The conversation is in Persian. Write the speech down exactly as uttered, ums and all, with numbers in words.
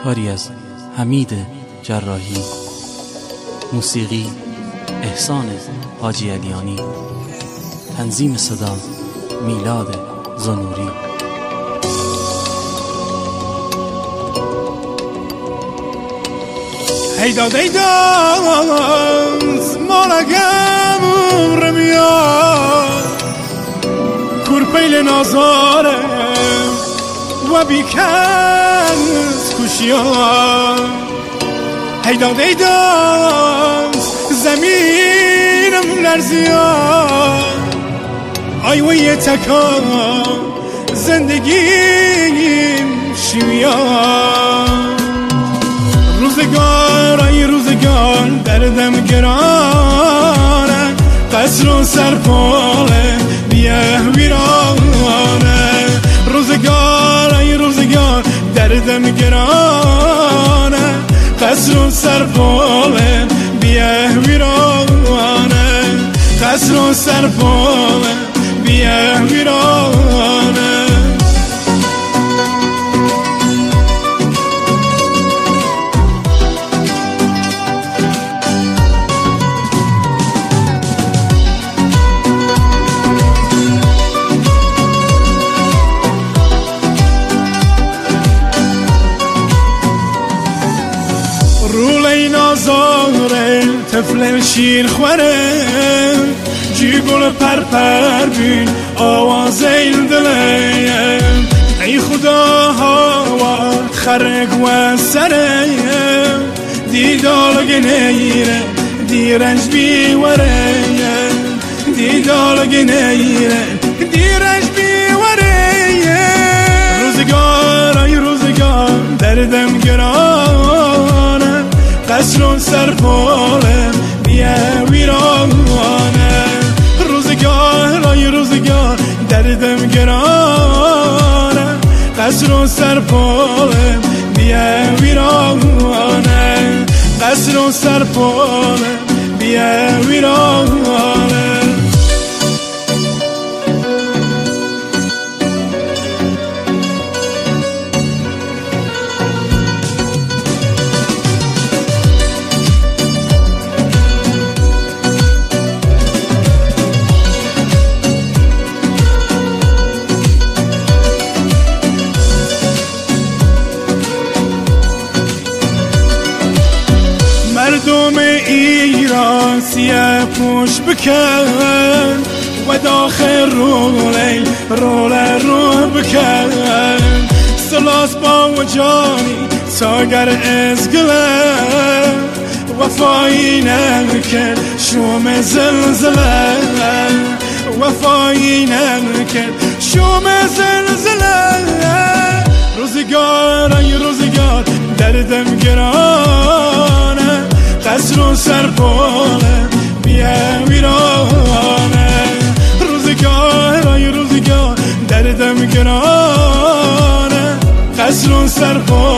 کاری از حمید جراحی، موسیقی احسان حاجی علیانی، تنظیم صدا میلاد زنوری. هیدا دیدا مالگم رمیا کرپیل نازاره و بیکن کشیا. هیدا دیدا زمینم لرزیا آیوی تکا زندگیم شویا. روزگار ای روزگار دردم گرانه قصر و سرپاله بیه ویرانه. روزگار ای روزگار دردم گرانه قصر و سرپاله بیه ویرانه. قصر و سرپاله بیه ویرانه. رولی نازاره طفل شیر خوره جی گل پر پر بین آواز این دله. ای خدا هوا خرق و سره دیدال گنیره دیرنج بیوره. دیدال گنیره دیرنج بیوره. روزگار ای روزگار دردم گرانه قصر و سرپاله بیه ویرانه. روزگار ای روزگار دردم گرانه قصر و سرپاله بیه ویرانه. قصر و سرپاله بیه ویرانه. مردم ایران سیه پوش بکن و داخل رولی رول رو بکن. سلاس با و جانی ساگر ازگله وفایی نمکن شوم زلزله. وفایی نمکن شوم زلزله. روزگار ای روزگار دردم گرانه قصر و سرپاله بیه ویرانه. روزگار ای روزگار دردم گرانه قصر و سرپاله